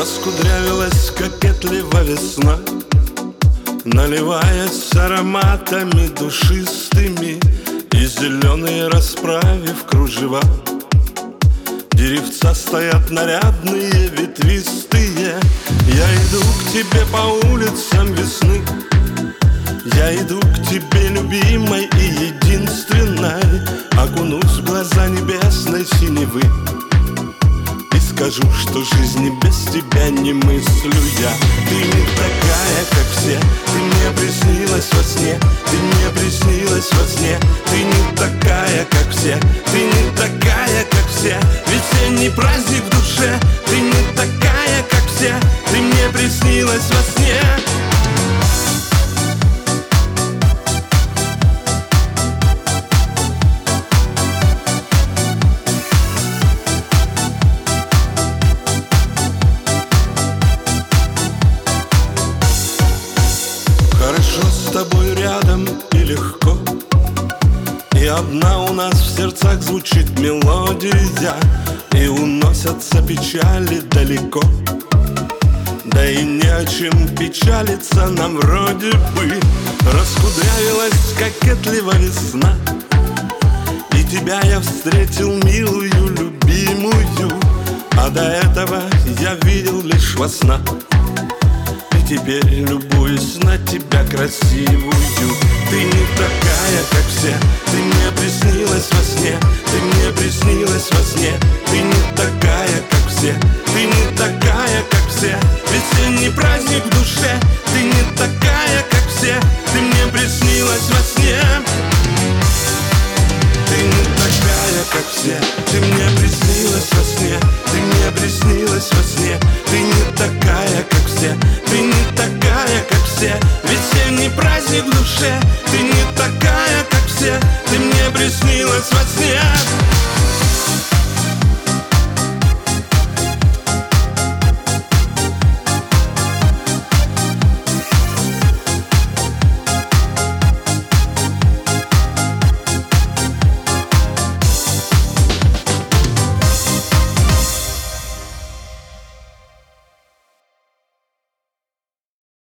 Раскудрявилась кокетливо весна, наливаясь ароматами душистыми, и зеленые расправив кружева. Деревца стоят нарядные, ветвистые. Я иду к тебе по улицам весны. Я иду к тебе, любимой и единственной. Окунусь в глаза небесной синевы и скажу, что жизни без тебя не мыслю я. Ты не такая, как все. Ты мне приснилась во сне. Ты мне приснилась во сне. Ты не такая, как все. Ты не такая, как все. Весенний праздник в душе. Ты не такая, как все. Ты мне приснилась во сне. Хорошо с тобой рядом и легко, и одна у нас в сердцах звучит мелодия, и уносятся печали далеко. Да и не о чем печалиться нам вроде бы. Раскудрявилась кокетливо весна, и тебя я встретил, милую, любимую, а до этого я видел лишь во снах. Теперь любуюсь на тебя красивую. Ты не такая, как все. Ты мне приснилась во сне. Ты мне приснилась во сне. Ты не такая, как все. Ты не такая, как все. Весенний праздник в душе. Ты не такая, как все. Ты мне приснилась во сне. Ты не такая, как все. Ты мне приснилась во сне. Ты мне приснилась во сне. Ты не такая, как все. Ты не такая, как все. Весенний праздник в душе. Ты не такая, как все. Ты мне приснилась во сне.